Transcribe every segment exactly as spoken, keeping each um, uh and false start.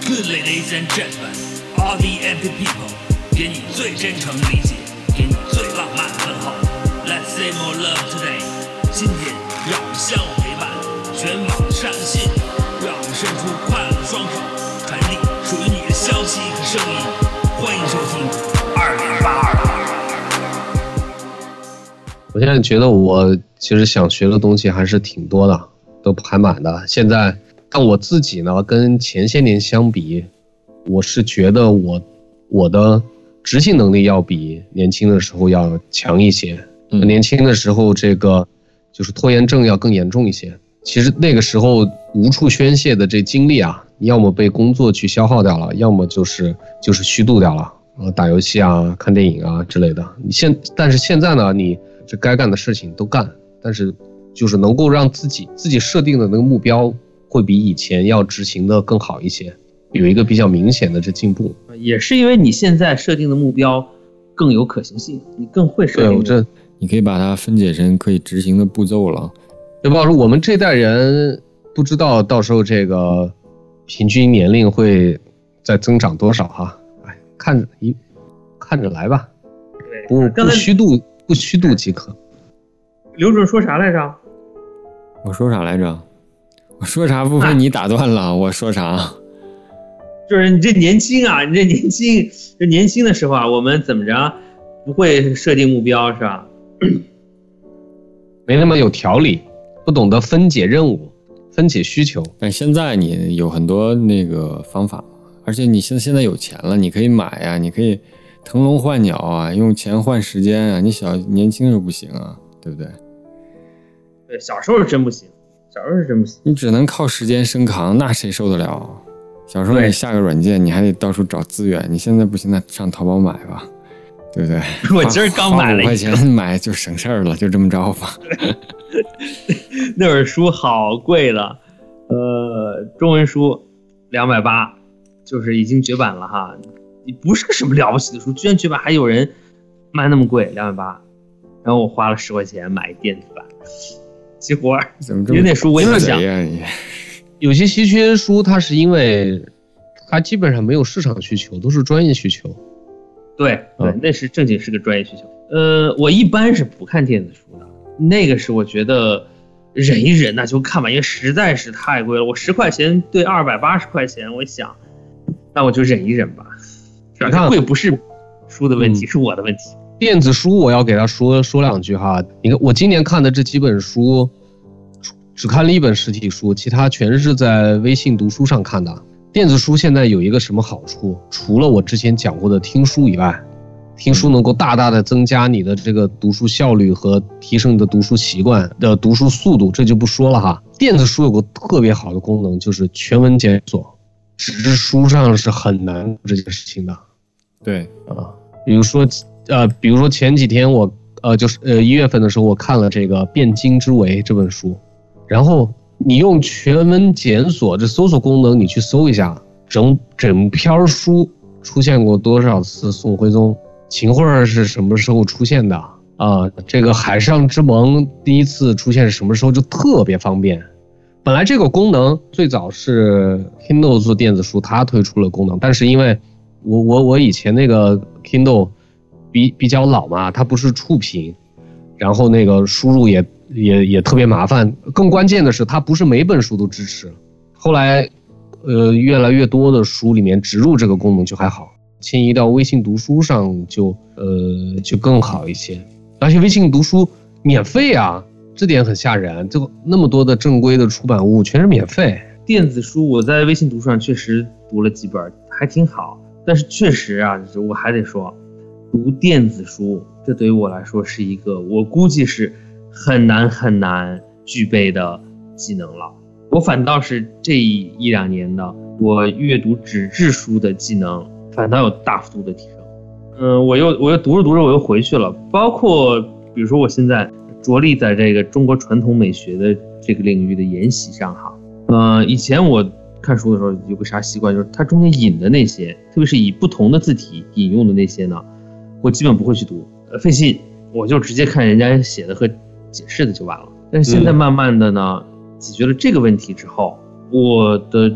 Good ladies and gentlemen, all the empty people， 给你最真诚理解，给你最浪漫问候。Let's say more love today， 今天让我们相互陪伴，全网上线，让我们伸出快乐的双手，传递属于你的消息和声音。欢迎收听二零八二。 我现在觉得我其实想学的东西还是挺多的，都排满的。现在，但我自己呢，跟前些年相比，我是觉得我我的执行能力要比年轻的时候要强一些。嗯、年轻的时候，这个就是拖延症要更严重一些。其实那个时候无处宣泄的这精力啊，要么被工作去消耗掉了，要么就是就是虚度掉了。呃，打游戏啊，看电影啊之类的。你现但是现在呢，你这该干的事情都干，但是就是能够让自己自己设定的那个目标会比以前要执行的更好一些，有一个比较明显的这进步。 也是因为你现在设定的目标更有可行性，你更会设定。 对，我这你可以把它分解成可以执行的步骤了。 对吧？我们这代人不知道到时候这个平均年龄会再增长多少哈。看着一看着来吧，不不虚度不虚度即可。 刘主任说啥来着？ 我说啥来着？我说啥不被你打断了？啊、我说啥？ 就是你这年轻啊，你这年轻，这年轻的时候啊，我们怎么着不会设定目标是吧？ 没那么有条理，不懂得分解任务、分解需求。 但现在你有很多那个方法。而且你现现在有钱了，你可以买呀，你可以腾笼换鸟啊，用钱换时间啊。你小年轻时候不行啊，对不对？ 对，小时候是真不行，小时候是真不行。 你只能靠时间生扛，那谁受得了？小时候你下个软件，你还得到处找资源。你现在不行，那上淘宝买吧，对不对？ 我今儿刚买了一五块钱买就省事儿了，就这么着吧。 那本书好贵的，呃，中文书两百八。就是已经绝版了哈，你不是个什么了不起的书，居然绝版，还有人卖那么贵，两百八，然后我花了十块钱买电子版，急活儿。 怎么这么因为那书我也不想。 有些稀缺书，它是因为它基本上没有市场需求，都是专业需求。 对对、嗯，那是正经是个专业需求。呃，我一般是不看电子书的，那个是我觉得忍一忍那就看吧，因为实在是太贵了。我十块钱对二百八十块钱，我想。那我就忍一忍吧，你看贵不是书的问题、嗯，是我的问题。 电子书我要给他说说两句哈。你看我今年看的这几本书，只看了一本实体书，其他全是在微信读书上看的。电子书现在有一个什么好处？除了我之前讲过的听书以外，听书能够大大的增加你的这个读书效率和提升你的读书习惯的读书速度，这就不说了哈。电子书有个特别好的功能，就是全文检索。纸质书上是很难这件事情的， 对啊，比如说呃，比如说前几天我呃就是呃一月份的时候，我看了这个《汴京之围》这本书，然后你用全文检索这搜索功能，你去搜一下，整整篇书出现过多少次宋徽宗，秦桧是什么时候出现的啊？这个海上之盟第一次出现是什么时候，就特别方便。本来这个功能最早是 Kindle 做电子书，它推出了功能，但是因为我我我以前那个 Kindle 比比较老嘛，它不是触屏，然后那个输入也也也特别麻烦，更关键的是它不是每本书都支持。后来呃越来越多的书里面植入这个功能就还好，迁移到微信读书上就呃就更好一些，而且微信读书免费啊。这点很吓人，这个那么多的正规的出版物全是免费。 电子书我在微信读书上确实读了几本，还挺好。但是确实啊，我还得说，读电子书这对于我来说是一个我估计是很难很难具备的技能了。我反倒是这一两年的我阅读纸质书的技能反倒有大幅度的提升。嗯，我又我又读着读着我又回去了，包括比如说我现在着力在这个中国传统美学的这个领域的研习上哈，呃，以前我看书的时候有个啥习惯，就是它中间引的那些，特别是以不同的字体引用的那些呢，我基本不会去读，呃，费劲，我就直接看人家写的和解释的就完了。但是现在慢慢的呢，嗯、解决了这个问题之后，我的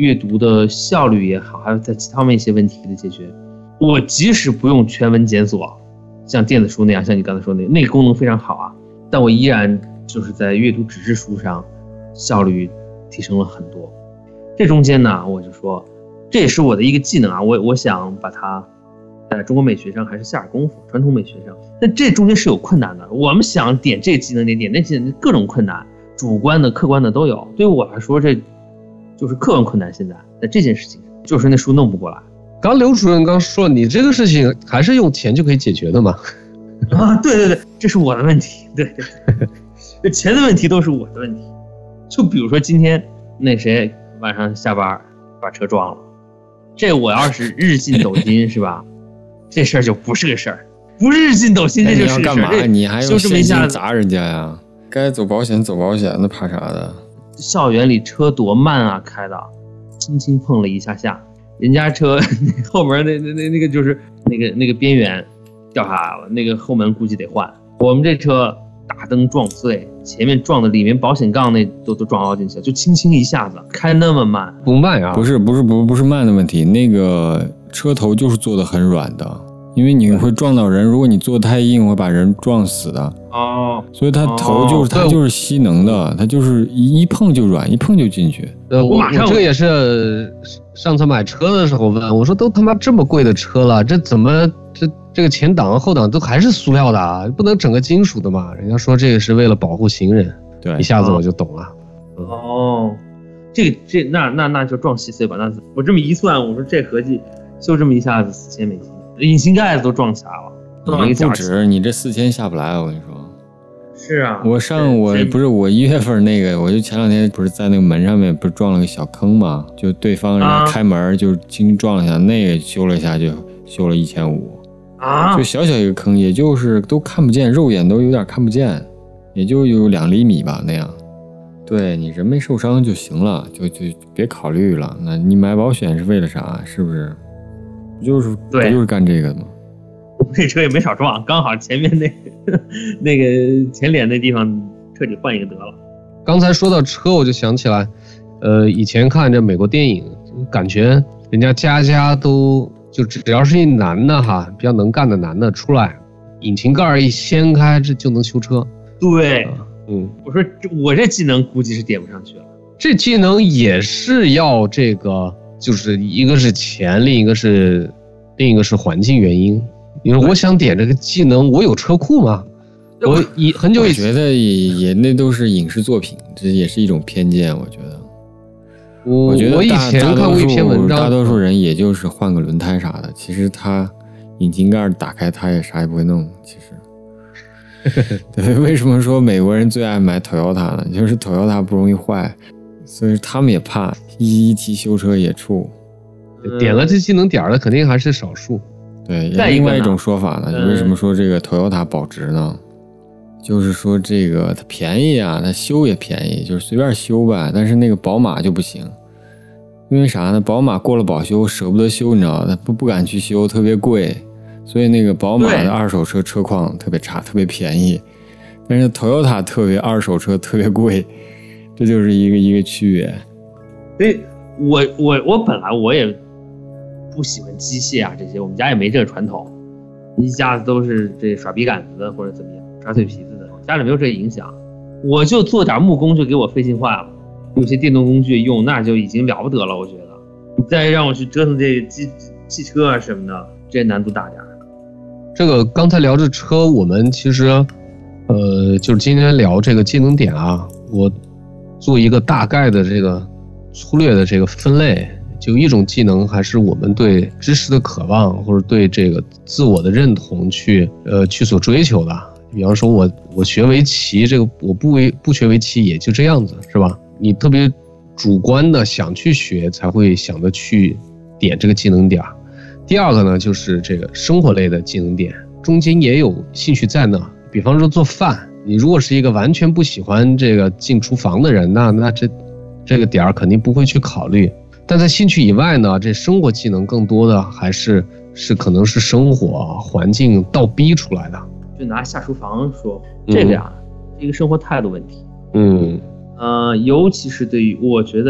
阅读的效率也好，还有在其他方面一些问题的解决。我即使不用全文检索，像电子书那样，像你刚才说的那个功能非常好啊，但我依然就是在阅读纸质书上效率提升了很多。这中间呢，我就说这也是我的一个技能啊，我我想把它在中国美学上还是下点功夫，传统美学上。但这中间是有困难的，我们想点这个技能点点那技能，各种困难，主观的客观的都有。对于我来说，这就是客观困难。现在在这件事情就是那书弄不过来。 刚刘主任刚说你这个事情还是用钱就可以解决的嘛？ 啊，对对对，这是我的问题，对对对，这钱的问题都是我的问题。就比如说今天那谁晚上下班把车撞了，这我要是日进斗金是吧？这事儿就不是个事儿，不是日进斗金，这就是个事儿。 你要干嘛？你还用现就这么一下金砸人家呀？该走保险走保险，那怕啥的？ 校园里车多慢啊，开的，轻轻碰了一下下，人家车后门那那那那个就是那个那个边缘掉下来了，那个后门估计得换。我们这车大灯撞碎，前面撞的里面保险杠那都都撞凹进去了，就轻轻一下子开那么慢， 不慢啊？ 不是不是不不是慢的问题，那个车头就是做的很软的，因为你会撞到人，如果你做太硬会把人撞死的。 哦， 所以它头就是、哦、它就是吸能的，它就是一一碰就软，一碰就进去。 呃，我我这个也是上次买车的时候问我说，都他妈这么贵的车了，这怎么这这个前挡和后挡都还是塑料的啊，不能整个金属的嘛？人家说这个是为了保护行人。 对， 一下子我就懂了。 嗯、哦，这个这那那那就撞稀碎吧。那我这么一算，我说这合计就这么一下子四千美金，引擎盖子都撞起来了。 你不止，你这四千下不来，我跟你说。 是啊， 我上我不是我一月份那个，我就前两天不是在那个门上面不是撞了个小坑嘛，就对方人家开门、啊、就轻轻撞了一下，那个修了一下就修了一千五啊， 就小小一个坑，也就是都看不见，肉眼都有点看不见，也就有两厘米吧那样。对，你人没受伤就行了，就就别考虑了。那你买保险是为了啥？是不是？不就是不就是干这个吗？ 这车也没少撞，刚好前面那那个前脸那地方彻底换一个得了。 刚才说到车，我就想起来，呃，以前看这美国电影，感觉人家家家都就只要是一男的哈，比较能干的男的出来，引擎盖一掀开，这就能修车。 对， 嗯， 我说我这技能估计是点不上去了。 这技能也是要这个，就是一个是钱，另一个是另一个是环境原因。因为我想点这个技能，我有车库吗？我以很久以前我觉得也也那都是影视作品，这也是一种偏见。我觉得， 我我觉得我以前看过一篇文章， 大多数人也就是换个轮胎啥的，其实他引擎盖打开他也啥也不会弄。其实，对，为什么说美国人最爱买 Toyota 呢？就是 Toyota 不容易坏，所以他们也怕一一提修车也怵。 点了这技能点的肯定还是少数。 对，另外一种说法呢，就为什么说这个 Toyota 保值呢？就是说这个它便宜啊，它修也便宜，就是随便修呗。但是那个宝马就不行，因为啥呢？宝马过了保修舍不得修，你知道，它不不敢去修，特别贵，所以那个宝马的二手车车况特别差，特别便宜。但是 Toyota 特别二手车特别贵，这就是一个一个区别。 所以我我我本来我也不喜欢机械啊这些，我们家也没这个传统，一家子都是这耍笔杆子的或者怎么样，刷碎皮子的，家里没有这个影响。我就做点木工就给我费劲坏了，有些电动工具用那就已经了不得了，我觉得。你再让我去折腾这个机汽车啊什么的，这难度大点。 这个刚才聊着车，我们其实，呃，就是今天聊这个技能点啊，我做一个大概的这个粗略的这个分类。就一种技能，还是我们对知识的渴望，或者对这个自我的认同去呃去所追求的。比方说我我学围棋，这个我不围不学围棋也就这样子，是吧？你特别主观的想去学，才会想着去点这个技能点。第二个呢，就是这个生活类的技能点，中间也有兴趣在那。比方说做饭，你如果是一个完全不喜欢这个进厨房的人，那那这这个点儿肯定不会去考虑。但在兴趣以外呢，这生活技能更多的还是是可能是生活环境倒逼出来的。 就拿下厨房说，这个呀，嗯、是一个生活态度问题。 嗯， 呃，尤其是对于我觉得，尤其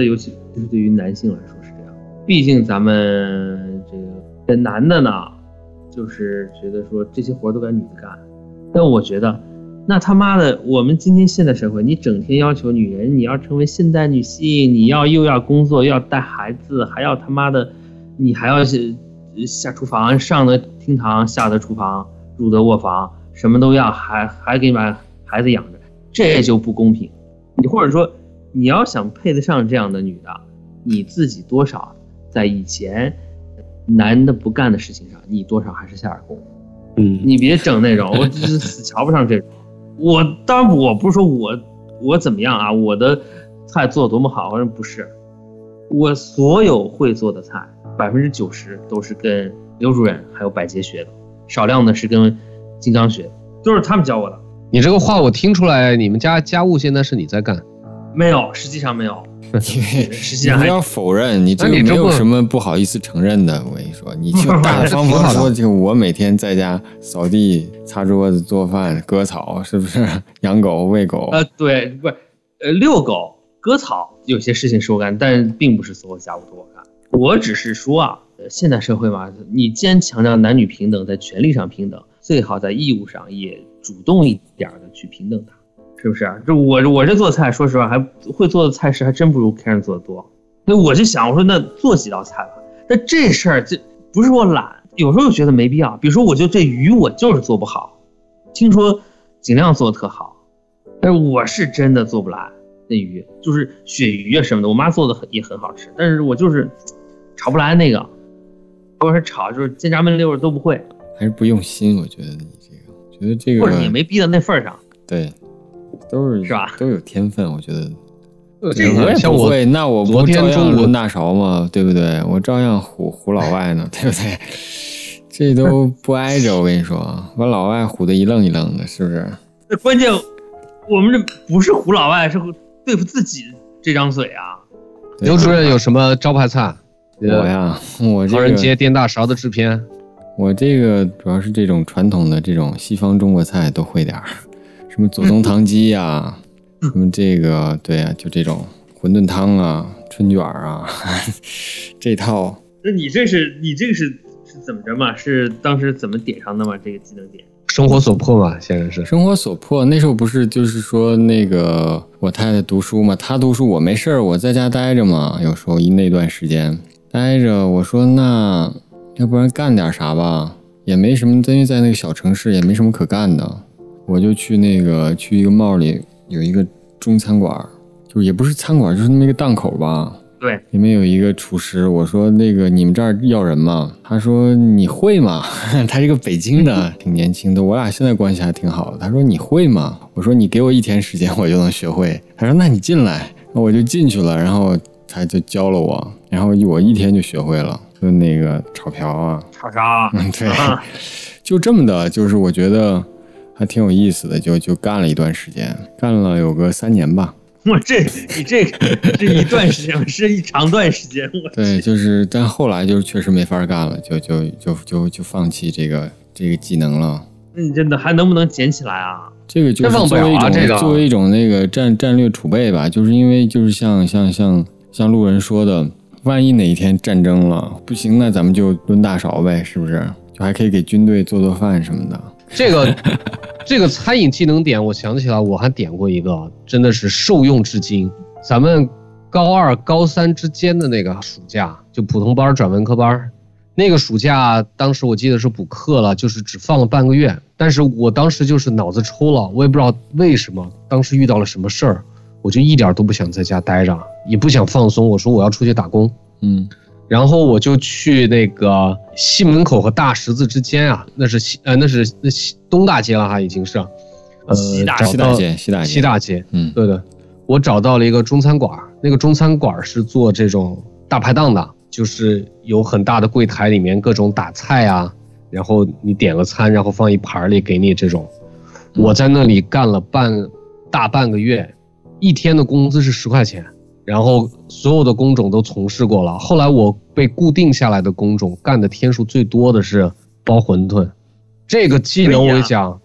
就是对于男性来说是这样。毕竟咱们这个这男的呢，就是觉得说这些活都该女的干。但我觉得，那他妈的，我们今天现代社会，你整天要求女人你要成为现代女性，你要又要工作，又要带孩子，还要他妈的，你还要下厨房，上的厅堂，下的厨房，入的卧房，什么都要，还还给你把孩子养着，这就不公平。你或者说，你要想配得上这样的女的，你自己多少在以前男的不干的事情上，你多少还是下点功夫。 嗯， 你别整那种，我就是死瞧不上这种。我当然我不是说我我怎么样啊，我的菜做得多么好，反正不是。我所有会做的菜，百分之九十都是跟刘主任还有百杰学的，少量的是跟金刚学的，都是他们教我的。 你这个话我听出来，你们家家务现在是你在干？ 没有，实际上没有。实际上你不要否认，你这个没有什么不好意思承认的。我跟你说，你就大大方方说，就我每天在家扫地、擦桌子、做饭、割草，是不是？养狗、喂狗。 呃，对，不是，呃，遛狗、割草，有些事情是我干，但并不是所有家务都我干。我只是说啊，现代社会嘛，你既然强调男女平等，在权利上平等，最好在义务上也主动一点的去平等它。是不是？这我我这做菜，说实话，还会做的菜式还真不如 Karen 做的多。那我就想，我说那做几道菜吧。但这事儿这不是我懒，有时候觉得没必要。比如说，我就这鱼我就是做不好，听说尽量做的特好，但是我是真的做不来。那鱼就是鳕鱼啊什么的，我妈做的也很好吃，但是我就是炒不来那个，或者是炒就是煎炸焖溜都不会， 还是不用心。我觉得你这个，觉得这个， 或者你没逼到那份上。 对。都是是吧？ 都有天分，我觉得。 这个像我会，那我不照样抡大勺吗？对不对？我照样唬唬老外呢，对不对？这都不挨着，我跟你说，把老外唬得一愣一愣的，是不是？ 这关键，我们这不是唬老外，是对付自己这张嘴啊。 刘主任有什么招牌菜？ 我呀，我这个唐人街颠大勺的制片， 我这个主要是这种传统的这种西方中国菜都会点儿。什么左宗棠鸡呀、啊，什么这个对呀、啊，就这种馄饨汤啊、春卷啊，这套。 那你这是你这个是是怎么着嘛？是当时怎么点上的嘛？这个技能点？ 生活所迫嘛，现在是生活所迫。那时候不是就是说那个我太太读书嘛，她读书我没事儿，我在家待着嘛。有时候一那段时间待着，我说那要不然干点啥吧，也没什么，因为在那个小城市也没什么可干的。我就去那个去一个帽里有一个中餐馆，就也不是餐馆，就是那么一个档口吧。 对， 里面有一个厨师，我说那个你们这儿要人吗？他说你会吗？他是个北京的，挺年轻的，我俩现在关系还挺好的。他说你会吗？我说你给我一天时间我就能学会。他说那你进来，我就进去了，然后他就教了我，然后我一天就学会了，就那个炒瓢啊， 炒啥？ 嗯，对，就这么的，就是我觉得还挺有意思的，就就干了一段时间，干了有个三年吧。 我这你这个是一段时间，是一长段时间。我对，就是但后来就是确实没法干了，就就就就就放弃这个这个技能了。 那你真的还能不能捡起来啊？ 这个就是作为一种、啊这个、作为一种那个战战略储备吧，就是因为就是像像像像路人说的，万一哪一天战争了不行，那咱们就抡大勺呗，是不是？就还可以给军队做做饭什么的。 这个这个餐饮技能点，我想起来我还点过一个，真的是受用至今。咱们高二高三之间的那个暑假，就普通班转文科班，那个暑假当时我记得是补课了，就是只放了半个月，但是我当时就是脑子抽了，我也不知道为什么，当时遇到了什么事儿，我就一点都不想在家待着，也不想放松，我说我要出去打工。 嗯， 然后我就去那个西门口和大十字之间啊，那是西呃那是那西东大街了哈，已经是，呃西大西大街西大街西大街， 嗯， 对的，我找到了一个中餐馆，那个中餐馆是做这种大排档的，就是有很大的柜台，里面各种打菜啊，然后你点了餐，然后放一盘里给你这种。我在那里干了半大半个月，一天的工资是十块钱。然后所有的工种都从事过了，后来我被固定下来的工种干的天数最多的是包馄饨，这个技能我一讲，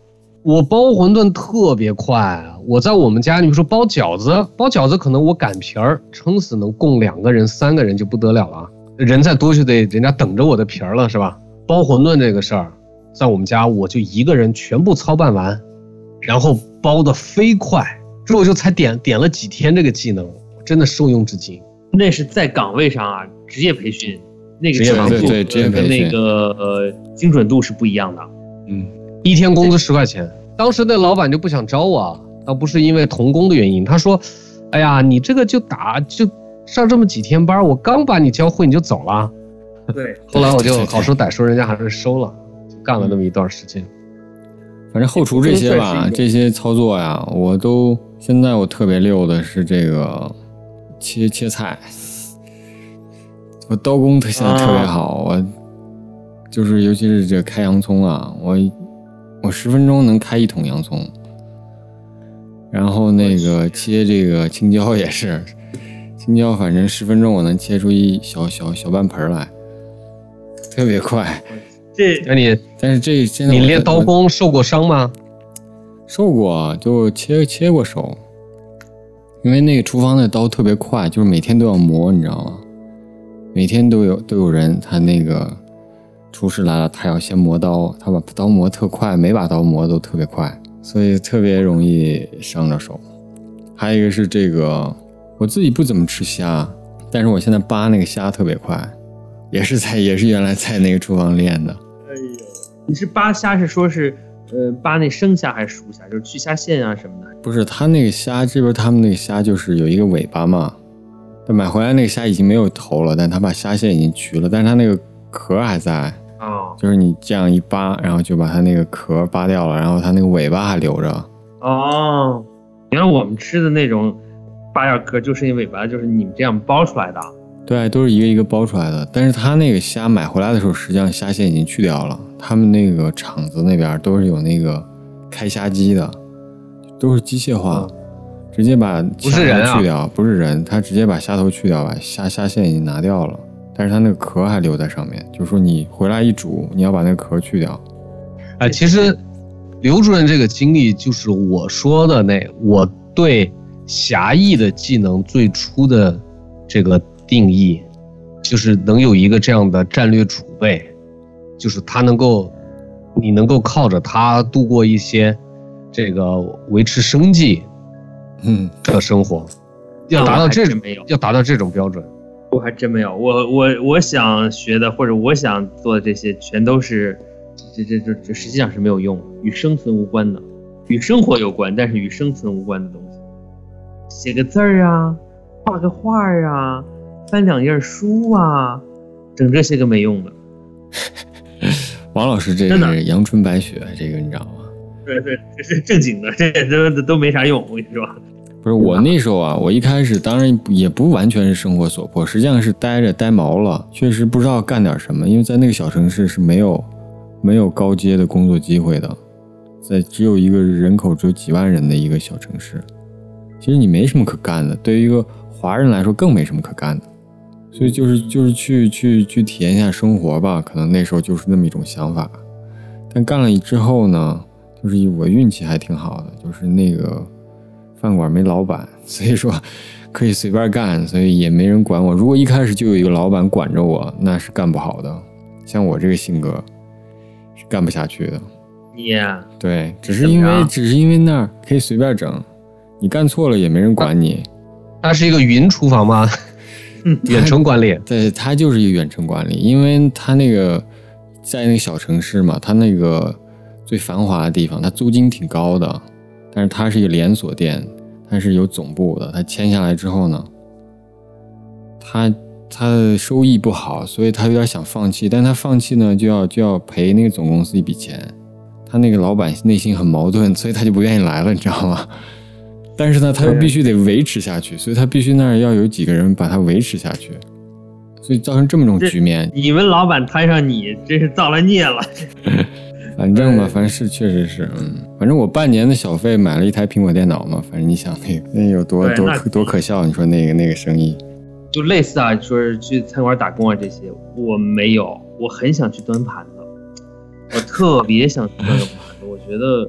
我包馄饨特别快，我在我们家，你比如说包饺子，包饺子可能我擀皮儿，撑死能供两个人、三个人就不得了了，人再多就得人家等着我的皮儿了，是吧？包馄饨这个事儿，在我们家我就一个人全部操办完，然后包得飞快，这我就才点点了几天这个技能，真的受用至今。 那是在岗位上啊，职业培训，那个强度跟那个呃精准度是不一样的。 嗯，一天工资十块钱，当时那老板就不想招我，倒不是因为童工的原因，他说：“哎呀，你这个就打就上这么几天班，我刚把你教会你就走了。” 对， 后来我就好说歹说，人家还是收了，就干了那么一段时间。 反正后厨这些吧，这些操作呀，我都现在我特别溜的是这个切切菜，我刀工现在特别好，啊、我就是尤其是这开洋葱啊，我我十分钟能开一桶洋葱，然后那个切这个青椒也是，青椒反正十分钟我能切出一小小小半盆来，特别快。 这那你但是这现在你练刀工受过伤吗？ 受过，就切切过手，因为那个厨房的刀特别快，就是每天都要磨，你知道吗？每天都有都有人，他那个厨师来了，他要先磨刀，他把刀磨特快，每把刀磨都特别快，所以特别容易伤着手。还有一个是这个，我自己不怎么吃虾，但是我现在扒那个虾特别快，也是在也是原来在那个厨房练的。 哎呦，你是扒虾是说是呃扒那生虾还是熟虾，就是去虾线啊什么的？ 不是，他那个虾这边他们那个虾就是有一个尾巴嘛，他买回来那个虾已经没有头了，但他把虾线已经去了，但是他那个壳还在。 哦， 就是你这样一扒，然后就把它那个壳扒掉了，然后它那个尾巴还留着。 哦，原来我们吃的那种扒掉壳就是因为尾巴，就是你们这样包出来的。 对，都是一个一个包出来的。但是它那个虾买回来的时候，实际上虾线已经去掉了。他们那个厂子那边都是有那个开虾机的，都是机械化，嗯、直接把虾头去掉，不是人，他直接把虾头去掉，把虾虾线已经拿掉了。但是它那个壳还留在上面，就是说你回来一煮，你要把那个壳去掉。 哎，其实刘主任这个经历就是我说的那我对侠义的技能最初的这个定义，就是能有一个这样的战略储备，就是他能够，你能够靠着它度过一些这个维持生计嗯的生活，要达到这种要达到这种标准。 我还真没有，我我我想学的或者我想做的这些，全都是这这这这实际上是没有用，与生存无关的，与生活有关，但是与生存无关的东西。写个字儿啊，画个画啊，翻两页书啊，整这些个没用的。 王老师这个是阳春白雪，这个你知道吗？ 对对，这是正经的，这都都没啥用，我跟你说。 不是我那时候啊，我一开始当然也不完全是生活所迫，实际上是待着待毛了，确实不知道干点什么，因为在那个小城市是没有没有高阶的工作机会的，在只有一个人口只有几万人的一个小城市，其实你没什么可干的，对于一个华人来说更没什么可干的，所以就是就是去去去体验一下生活吧，可能那时候就是那么一种想法。但干了之后呢，就是我运气还挺好的，就是那个饭馆没老板，所以说可以随便干，所以也没人管我。如果一开始就有一个老板管着我，那是干不好的。像我这个性格是干不下去的。 你呀， 对，只是因为只是因为那儿可以随便整，你干错了也没人管你。 它是一个云厨房吗？远程管理？ 对，它就是一个远程管理，因为它那个在那个小城市嘛，它那个最繁华的地方，它租金挺高的。但是它是一个连锁店，它是有总部的。它签下来之后呢，他他的收益不好，所以他有点想放弃。但他放弃呢，就要就要赔那个总公司一笔钱。他那个老板内心很矛盾，所以他就不愿意来了，你知道吗？但是呢，他又必须得维持下去，所以他必须那儿要有几个人把他维持下去，所以造成这么种局面。 你们老板摊上你，真是造了孽了。 反正吧，反正是确实是，嗯，反正我半年的小费买了一台苹果电脑嘛，反正你想那个那有多多多可笑，你说那个那个生意， 就类似啊，说是去餐馆打工啊这些，我没有，我很想去端盘子，我特别想去端个盘子，我觉得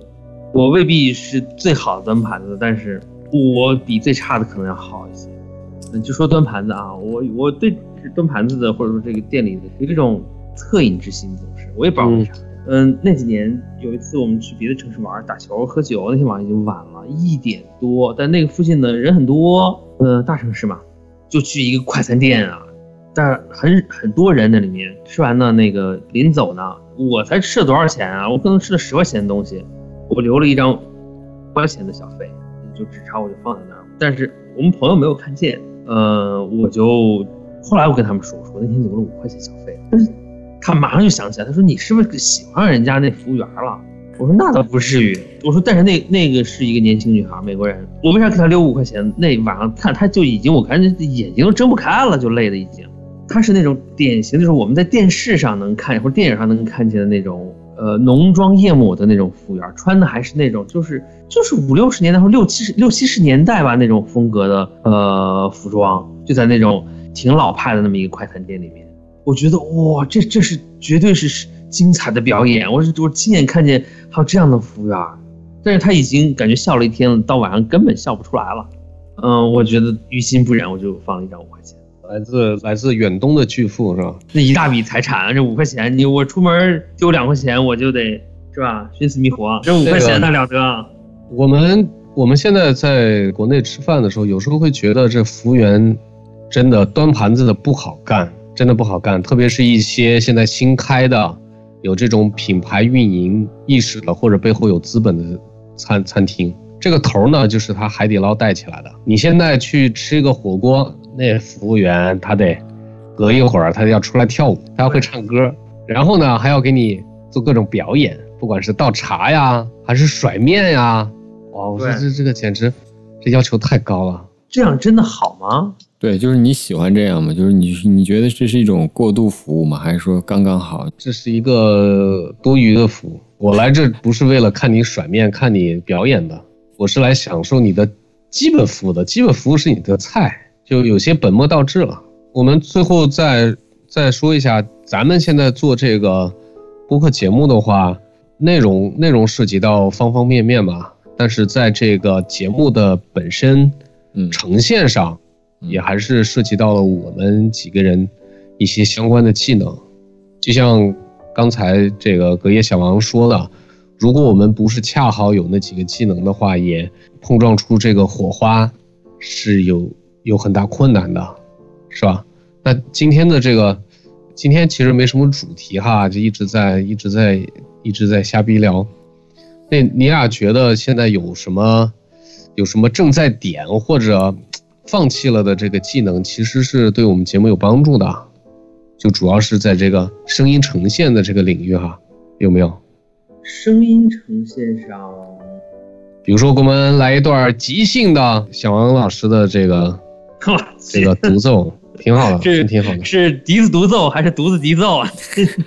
我未必是最好的端盘子，但是我比最差的可能要好一些。就说端盘子啊，我我对端盘子的或者说这个店里的有一种恻隐之心，总是我也不知道为啥。嗯, 嗯，那几年有一次我们去别的城市玩，打球喝酒，那天晚上已经晚了一点多，但那个附近的人很多，呃，大城市嘛，就去一个快餐店啊，但很很多人那里面吃完呢，那个临走呢，我才吃了多少钱啊？我可能吃了十块钱的东西，我留了一张五块钱的小费，就纸钞我就放在那儿，但是我们朋友没有看见。呃，我就后来我跟他们说，我说那天留了五块钱小费，但是他马上就想起来，他说你是不是喜欢人家那服务员了？我说那倒不至于，我说但是那那个是一个年轻女孩，美国人，我为啥给她留五块钱？那晚上看她就已经，我看眼睛都睁不开了，就累的已经。她是那种典型，就是我们在电视上能看或者电影上能看见的那种，呃，浓妆艳抹的那种服务员，穿的还是那种就是就是五六十年代或六七十六七十年代吧那种风格的呃服装，就在那种挺老派的那么一个快餐店里面。我觉得哇，这这是绝对是精彩的表演，我是我亲眼看见还有这样的服务员，但是他已经感觉笑了一天了，到晚上根本笑不出来了。嗯，我觉得于心不忍，我就放了一张五块钱。 来自来自远东的巨富是吧？ 那一大笔财产，这五块钱，你我出门丢两块钱，我就得是吧，寻死觅活。这五块钱那了得啊！ 我们我们现在在国内吃饭的时候，有时候会觉得这服务员真的端盘子的不好干，真的不好干，特别是一些现在新开的有这种品牌运营意识的或者背后有资本的餐餐厅，这个头呢就是他海底捞带起来的。你现在去吃一个火锅，那服务员他得隔一会儿他要出来跳舞，他要会唱歌，然后呢还要给你做各种表演，不管是倒茶呀还是甩面呀，哇，我说这这个简直这要求太高了。 这样真的好吗？ 对，就是你喜欢这样吗？就是你你觉得这是一种过度服务吗？还是说刚刚好？ 这是一个多余的服务。我来这不是为了看你甩面看你表演的，我是来享受你的基本服务的。基本服务是你的菜，就有些本末倒置了。我们最后再再说一下，咱们现在做这个播客节目的话，内容内容涉及到方方面面嘛，但是在这个节目的本身呈现上，也还是涉及到了我们几个人一些相关的技能。就像刚才这个隔夜小王说的，如果我们不是恰好有那几个技能的话，也碰撞出这个火花是有有很大困难的，是吧？那今天的这个今天其实没什么主题哈，就一直在一直在一直在瞎逼聊。那你俩觉得现在有什么有什么正在点或者放弃了的这个技能，其实是对我们节目有帮助的，就主要是在这个声音呈现的这个领域哈，有没有？ 声音呈现上， 比如说给我们来一段即兴的小王老师的这个这个独奏，挺好的， 是挺好的。 是笛子独奏还是独子笛奏啊？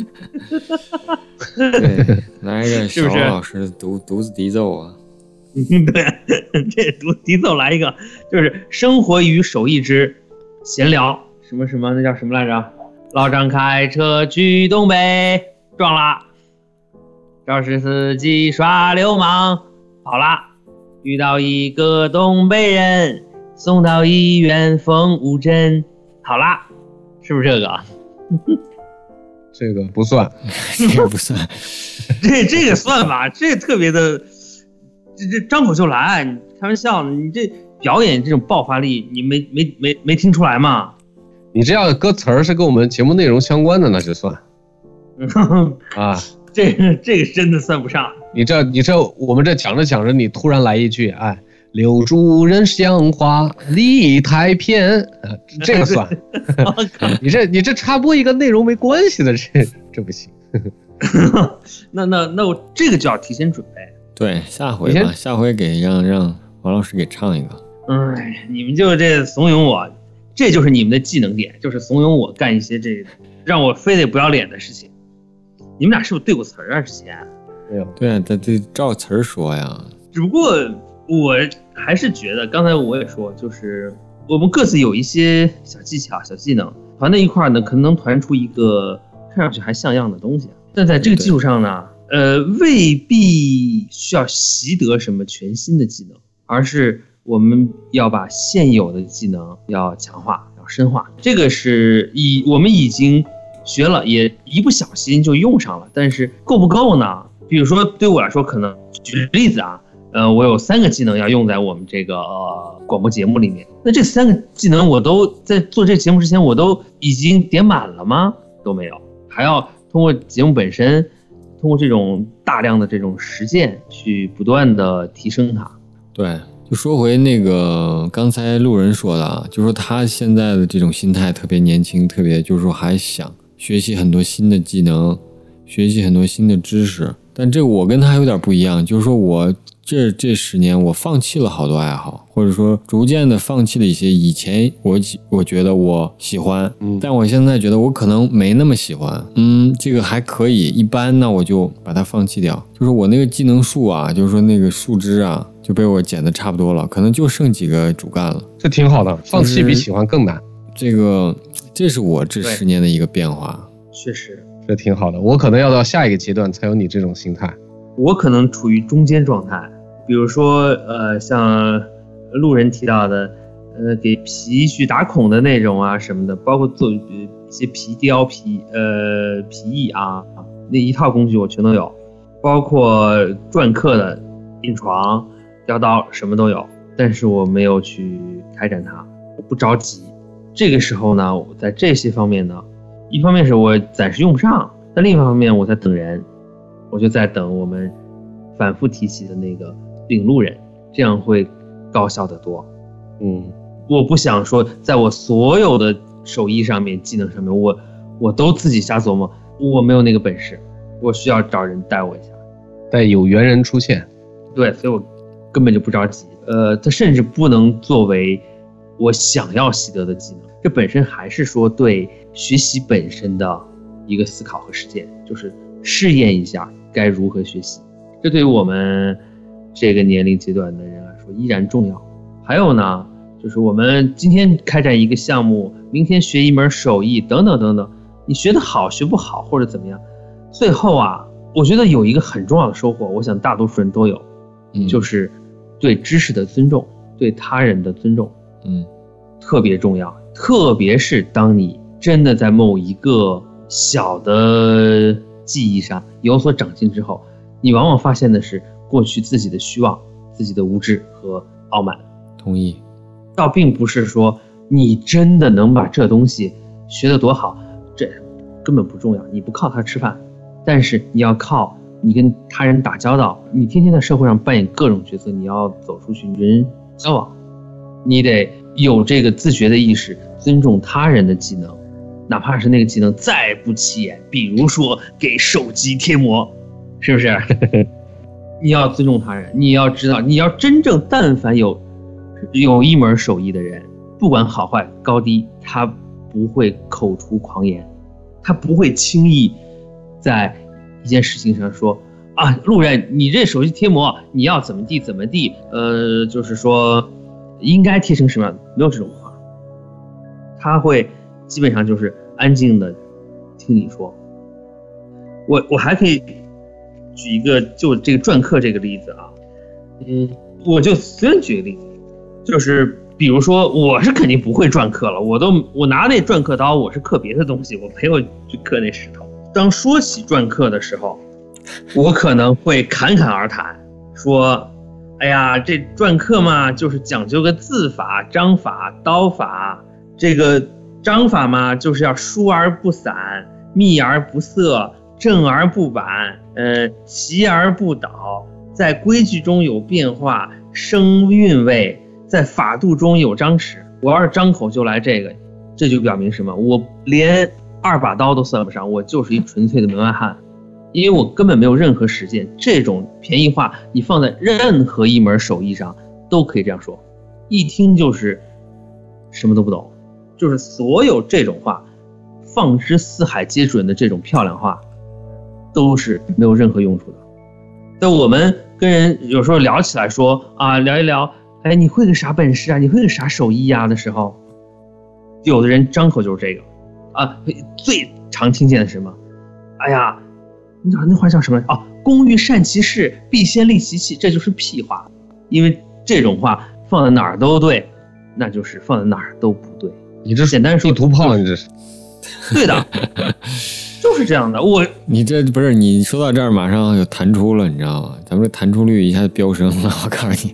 对，来一个小王老师的独独子笛奏啊。 对，这独笛奏来一个，就是生活与手艺之闲聊，什么什么那叫什么来着？老张开车去东北，撞啦！肇事司机耍流氓，跑啦！遇到一个东北人，送到医院缝五针，好啦！是不是这个？ 这个不算， 这个不算， 这这个算吧，这个特别的，这这张口就来，你开玩笑呢？你这表演这种爆发力，你没没没没听出来吗？ 你这样歌词儿是跟我们节目内容相关的，那就算。啊， 这个这个真的算不上。 你这你这我们这讲着讲着，你突然来一句，哎，留住人香花梨太偏，啊，这个算。你这你这插播一个内容没关系的，这这不行。 那那那我这个就要提前准备。 对，下回吧，下回给让让王老师给唱一个。 哎，你们就这怂恿我，这就是你们的技能点，就是怂恿我干一些这让我非得不要脸的事情。你们俩是不是对过词儿啊？之前没有。 对啊，得得照词儿说呀。只不过我还是觉得，刚才我也说，就是我们各自有一些小技巧、小技能，团在一块儿呢，可能能团出一个看上去还像样的东西。但在这个基础上呢， 呃，未必需要习得什么全新的技能，而是我们要把现有的技能要强化，要深化。这个是以我们已经学了，也一不小心就用上了，但是够不够呢？比如说对我来说，可能举例子啊，呃，我有三个技能要用在我们这个、呃、广播节目里面，那这三个技能我都在做这节目之前，我都已经点满了吗？都没有，还要通过节目本身，通过这种大量的这种实践去不断的提升它。 对，就说回那个刚才路人说的啊，就说他现在的这种心态特别年轻，特别就是说还想学习很多新的技能，学习很多新的知识。但这个我跟他有点不一样，就是说我这这十年我放弃了好多爱好，或者说逐渐的放弃了一些以前我我觉得我喜欢，嗯，但我现在觉得我可能没那么喜欢，嗯，这个还可以一般，那我就把它放弃掉。就是我那个技能树啊，就是说那个树枝啊，就被我剪得差不多了，可能就剩几个主干了。 这挺好的，放弃比喜欢更难。 这个这是我这十年的一个变化， 确实。 这挺好的，我可能要到下一个阶段才有你这种心态。 我可能处于中间状态，比如说，呃，像路人提到的，呃，给皮去打孔的那种啊什么的，包括做一些皮雕、皮呃皮艺啊，那一套工具我全都有，包括篆刻的印床、雕刀什么都有，但是我没有去开展它，我不着急。这个时候呢，我在这些方面呢。一方面是我暂时用不上，但另一方面我在等人，我就在等我们反复提起的那个领路人，这样会高效得多。 嗯， 我不想说在我所有的手艺上面、技能上面，我我都自己瞎琢磨，我没有那个本事，我需要找人带我一下， 带有缘人出现。 对，所以我根本就不着急。呃，它甚至不能作为我想要习得的技能，这本身还是说对学习本身的一个思考和实践，就是试验一下该如何学习。这对于我们这个年龄阶段的人来说依然重要。还有呢，就是我们今天开展一个项目，明天学一门手艺，等等等等，你学得好学不好或者怎么样，最后啊，我觉得有一个很重要的收获，我想大多数人都有， 嗯、 就是对知识的尊重，对他人的尊重， 嗯， 特别重要。特别是当你真的在某一个小的记忆上有所长进之后，你往往发现的是过去自己的虚妄、自己的无知和傲慢。 同意。 倒并不是说你真的能把这东西学得多好，这根本不重要，你不靠它吃饭，但是你要靠你跟他人打交道，你天天在社会上扮演各种角色，你要走出去与人交往，你得有这个自觉的意识，尊重他人的技能，哪怕是那个技能再不起眼，比如说给手机贴膜，是不是？你要尊重他人，你要知道，你要真正但凡有有一门手艺的人，不管好坏高低，他不会口出狂言，他不会轻易在一件事情上说啊，路人，你这手机贴膜你要怎么地怎么地，呃，就是说应该贴成什么样，没有这种话，他会基本上就是安静的听你说。我我还可以举一个就这个篆刻这个例子啊，嗯，我就随便举个例子，就是比如说我是肯定不会篆刻了，我都我拿那篆刻刀，我是刻别的东西，我没有去刻那石头。当说起篆刻的时候，我可能会侃侃而谈，说哎呀，这篆刻嘛，就是讲究个字法、章法、刀法。这个章法嘛，就是要疏而不散，密而不塞，正而不板，呃，齐而不倒，在规矩中有变化，生韵味，在法度中有张弛。我要是张口就来这个，这就表明什么？我连二把刀都算不上，我就是一纯粹的门外汉。因为我根本没有任何实践，这种便宜话你放在任何一门手艺上都可以这样说，一听就是什么都不懂，就是所有这种话放之四海皆准的这种漂亮话都是没有任何用处的。但我们跟人有时候聊起来说啊，聊一聊，哎，你会个啥本事啊，你会个啥手艺啊的时候，有的人张口就是这个啊，最常听见的是什么？哎呀， 你知道那话叫什么啊？工欲善其事，必先利其器，这就是屁话。因为这种话放在哪儿都对，那就是放在哪儿都不对。 你这简单说， 地图炮，你这是对的，就是这样的。我你这不是你说到这儿，马上有弹出了，你知道吗？咱们这弹出率一下子飙升了，我告诉你，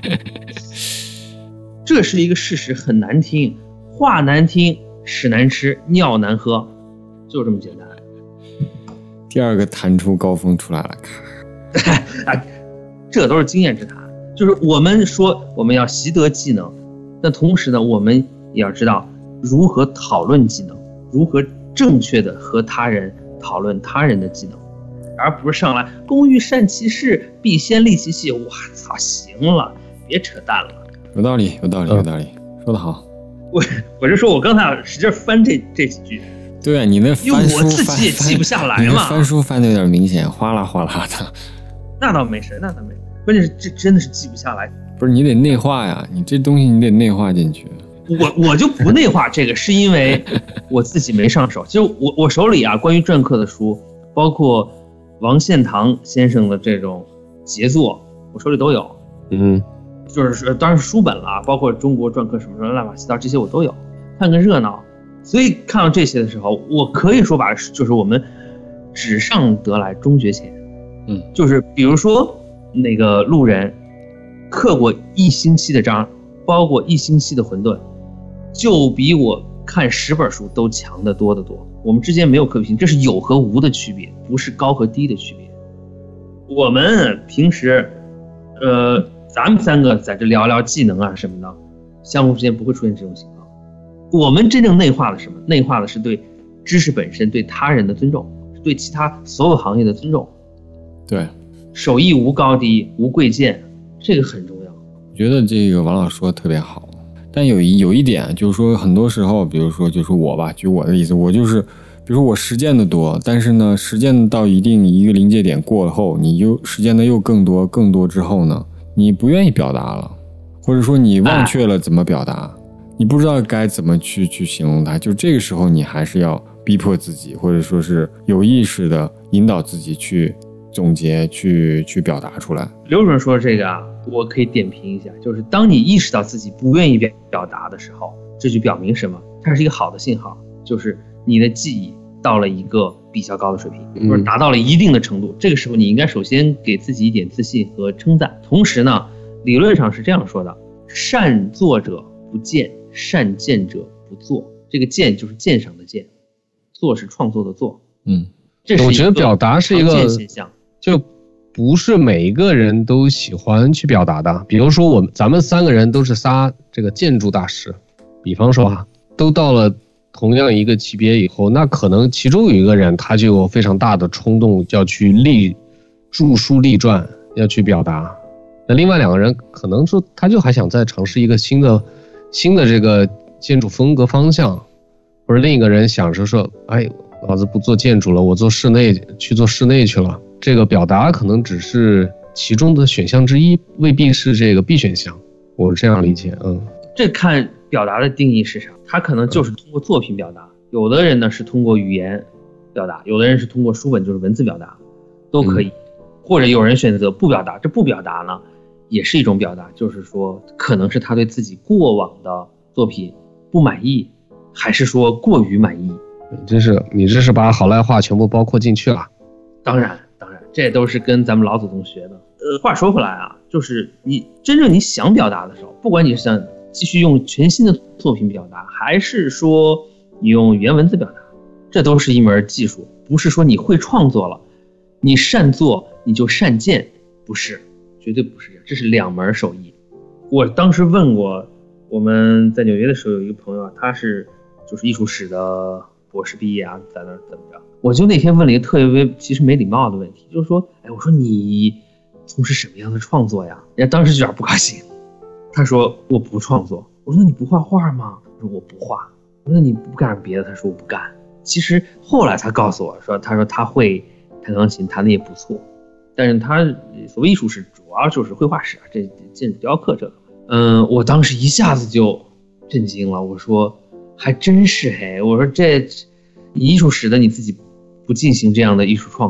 这是一个事实，很难听，话难听，屎难吃，尿难喝，就这么简单。 第二个弹出高峰出来了， 咔啊，这都是经验之谈。就是我们说我们要习得技能，但同时呢，我们也要知道如何讨论技能，如何正确的和他人讨论他人的技能，而不是上来工欲善其事，必先利其器。我操，行了，别扯淡了。 有道理，有道理，有道理，嗯、说得好。 我我就说我刚才使劲翻这这几句。 对啊，你那因为我自己也记不下来嘛。 翻书翻的有点明显，哗啦哗啦的。 那倒没事，那倒没事。关键是这真的是记不下来。 不是你得内化呀，你这东西你得内化进去。 我我就不内化这个，是因为我自己没上手。其实我我手里啊，关于篆刻的书，包括王献堂先生的这种杰作，我手里都有。 嗯， 就是说当然是书本了啊，包括中国篆刻什么什么乱七八糟这些我都有，看个热闹。所以看到这些的时候，我可以说把就是我们纸上得来终觉浅， 嗯， 就是比如说那个路人刻过一星期的章，包过一星期的馄饨，就比我看十本书都强得多得多。我们之间没有可比性，这是有和无的区别，不是高和低的区别。我们平时，呃，咱们三个在这聊聊技能啊什么的，相互之间不会出现这种情况。我们真正内化的什么？内化的是对知识本身、对他人的尊重，对其他所有行业的尊重。 对， 手艺无高低，无贵贱，这个很重要。 我觉得这个王老师说的特别好，但有一有一点就是说，很多时候，比如说就是我吧，举我的例子，我就是，比如说我实践的多，但是呢，实践到一定一个临界点过后，你又实践的又更多更多之后呢，你不愿意表达了，或者说你忘却了怎么表达。哎，你不知道该怎么去去形容它，就这个时候你还是要逼迫自己，或者说是有意识的引导自己去总结，去去表达出来。 刘主任说这个啊，我可以点评一下，就是当你意识到自己不愿意表表达的时候，这就表明什么？它是一个好的信号，就是你的技艺到了一个比较高的水平，或者达到了一定的程度。嗯、这个时候你应该首先给自己一点自信和称赞，同时呢，理论上是这样说的：善作者不见，善见者不作。这个见就是鉴赏的鉴，作是创作的作。 嗯， 这是我觉得表达是一个现象， 就不是每一个人都喜欢去表达的。比如说我们咱们三个人都是仨这个建筑大师，比方说啊，都到了同样一个级别以后，那可能其中有一个人他就有非常大的冲动要去立著书立传，要去表达。那另外两个人可能说他就还想再尝试一个新的新的这个建筑风格方向，或者另一个人想着说，哎，老子不做建筑了，我做室内去做室内去了。这个表达可能只是其中的选项之一，未必是这个必选项。我这样理解，嗯。 这看表达的定义是啥？他可能就是通过作品表达，有的人呢是通过语言表达，有的人是通过书本，就是文字表达，都可以。嗯、或者有人选择不表达，这不表达呢，也是一种表达，就是说可能是他对自己过往的作品不满意，还是说过于满意。 这是你这是把好赖话全部包括进去了。 当然当然，这都是跟咱们老祖宗学的。呃，话说回来啊，就是你真正你想表达的时候，不管你是想继续用全新的作品表达，还是说你用语言文字表达，这都是一门技术，不是说你会创作了，你善做你就善见，不是，绝对不是这样，这是两门手艺。我当时问过我们在纽约的时候有一个朋友，他是就是艺术史的博士毕业啊，在那怎么着？我就那天问了一个特别其实没礼貌的问题，就是说，哎，我说你从事什么样的创作呀？人家当时就有点不高兴。他说我不创作。我说那你不画画吗？他说我不画。我说那你不干别的？他说我不干。其实后来他告诉我说，他说他会弹钢琴，弹的也不错，但是他所谓艺术史主要就是绘画史啊，这建筑雕刻这个。嗯，我当时一下子就震惊了。我说还真是嘿，我说这你艺术史的你自己不进行这样的艺术创作，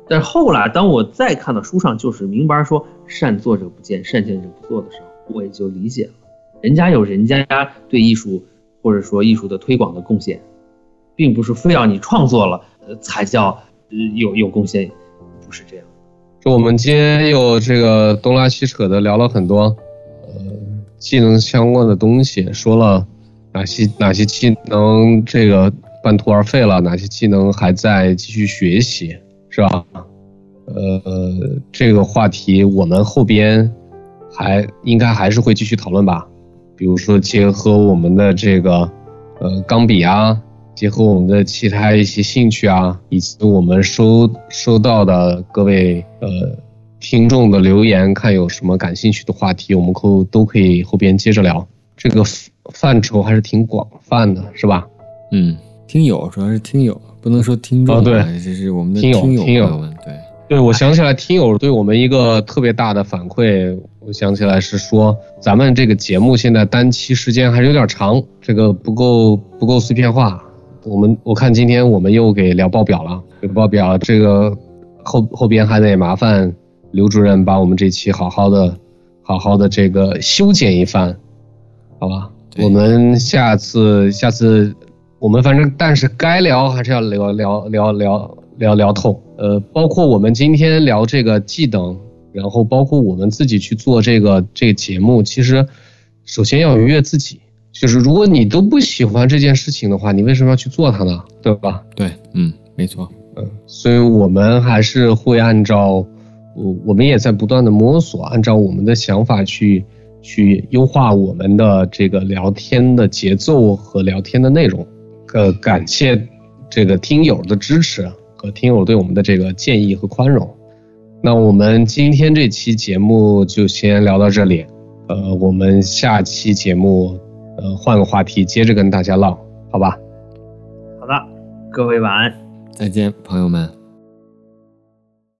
但是后来当我再看到书上就是明白说善作者不见，善见者不作的时候，我也就理解了，人家有人家对艺术或者说艺术的推广的贡献，并不是非要你创作了呃才叫呃有有贡献，不是这样。 就我们今天又这个东拉西扯的聊了很多呃技能相关的东西，说了哪些哪些技能这个半途而废了，哪些技能还在继续学习，是吧？呃，这个话题我们后边还应该还是会继续讨论吧，比如说结合我们的这个呃钢笔啊，结合我们的其他一些兴趣啊，以及我们收收到的各位呃听众的留言，看有什么感兴趣的话题，我们可都可以后边接着聊。这个范畴还是挺广泛的，是吧？ 嗯，听友主要是听友，不能说听众、啊。 哦，对， 这是我们的听友， 听友朋友们。对， 对，我想起来，听友对我们一个特别大的反馈，我想起来是说，咱们这个节目现在单期时间还是有点长，这个不够不够碎片化。我们我看今天我们又给聊报表了，这个报表这个后后边还得麻烦刘主任把我们这期好好的好好的这个修剪一番，好吧？我们下次下次我们反正但是该聊还是要聊聊聊聊聊聊透，呃，包括我们今天聊这个技能，然后包括我们自己去做这个这个节目，其实首先要愉悦自己。就是如果你都不喜欢这件事情的话，你为什么要去做它呢？对吧？ 对，嗯，没错， 嗯，所以我们还是会按照，我我们也在不断的摸索，按照我们的想法去去优化我们的这个聊天的节奏和聊天的内容。呃，感谢这个听友的支持和听友对我们的这个建议和宽容。那我们今天这期节目就先聊到这里，呃，我们下期节目。呃，换个话题，接着跟大家唠，好吧？ 好的，各位晚安， 再见，朋友们。